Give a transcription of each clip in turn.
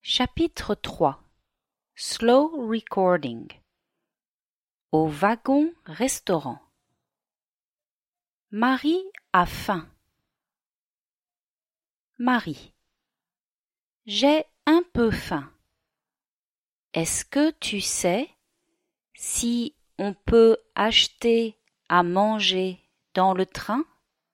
Chapitre 3 Slow Recording. Au wagon-restaurant. Marie a faim. Marie: j'ai un peu faim. Est-ce que tu sais si on peut acheter à manger dans le train?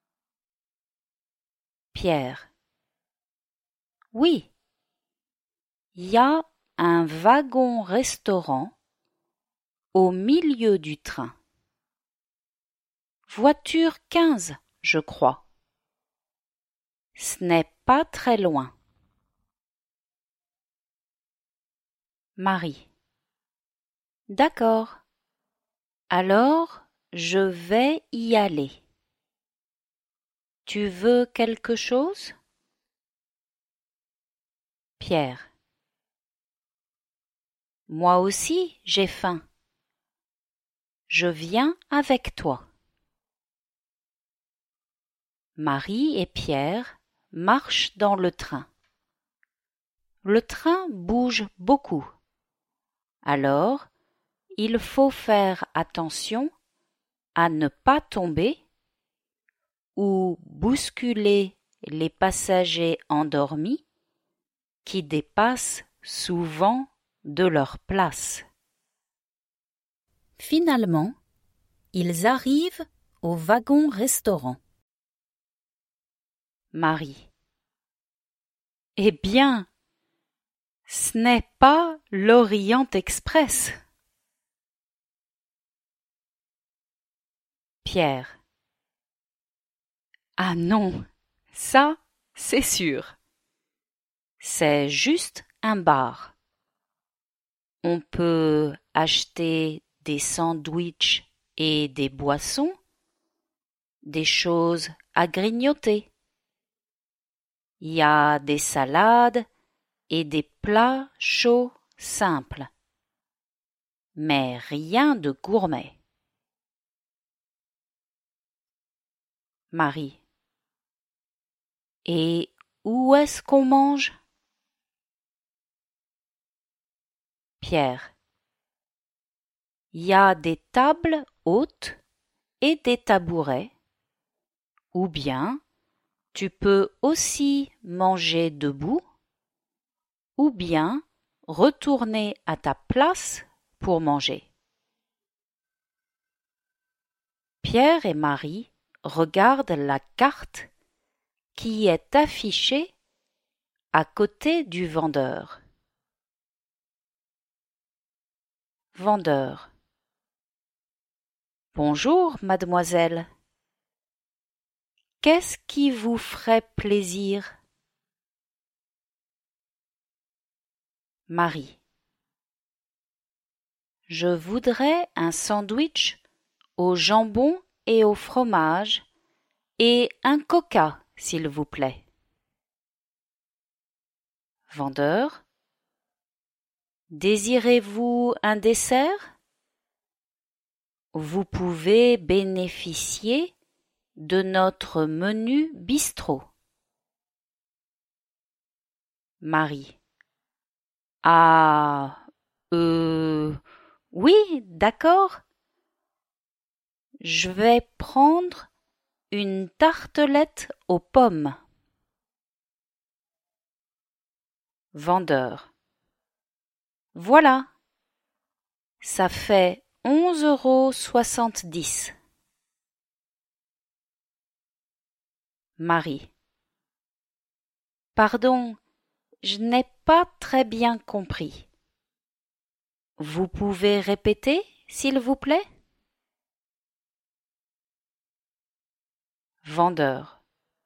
Pierre: oui. Il y a un wagon-restaurant au milieu du train. Voiture 15, je crois. Ce n'est pas très loin. Marie: d'accord. Alors, je vais y aller. Tu veux quelque chose? Pierre: moi aussi, j'ai faim. Je viens avec toi. Marie et Pierre marchent dans le train. Le train bouge beaucoup. Alors, il faut faire attention à ne pas tomber ou bousculer les passagers endormis qui dépassent souvent de leur place. Finalement, ils arrivent au wagon-restaurant. Marie: eh bien, ce n'est pas l'Orient Express. Pierre: ah non, ça, c'est sûr. C'est juste un bar. On peut acheter des sandwichs et des boissons, des choses à grignoter. Il y a des salades et des plats chauds simples, mais rien de gourmet. Marie: et où est-ce qu'on mange? Pierre: il y a des tables hautes et des tabourets, ou bien tu peux aussi manger debout, ou bien retourner à ta place pour manger. Pierre et Marie regardent la carte qui est affichée à côté du vendeur. Vendeur: bonjour, mademoiselle. Qu'est-ce qui vous ferait plaisir? Marie: je voudrais un sandwich au jambon et au fromage et un coca, s'il vous plaît. Vendeur: désirez-vous un dessert? Vous pouvez bénéficier de notre menu bistrot. Marie: ah, oui, d'accord. Je vais prendre une tartelette aux pommes. Vendeur: voilà, ça fait 11,70 €. Marie: pardon, je n'ai pas très bien compris. Vous pouvez répéter, s'il vous plaît? Vendeur: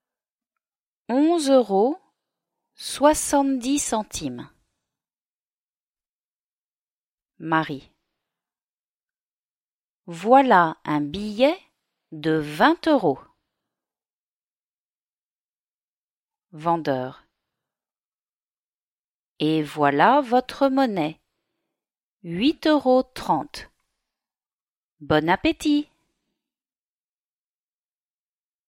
11,70 €. Marie: voilà un billet de 20 €. Vendeur: et voilà votre monnaie, 8,30 €. Bon appétit!